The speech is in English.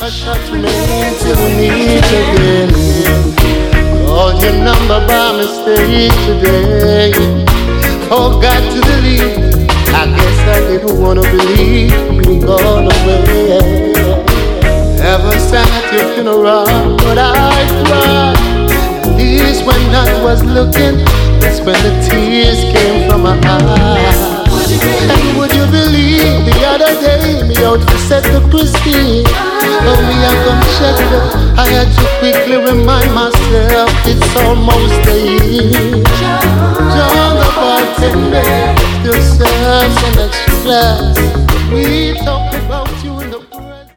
Touch me till we meet again. Called your number by mistake today. Forgot to delete. I guess I didn't wanna believe you were gone away. Ever sat at your funeral, but I cried. At least when I was looking, that's when the tears came from my eyes. And would you believe the other day me out to set the Christine? Oh, me I come check her. I had to quickly remind myself it's almost a year. John the bartender still serves an extra glass. We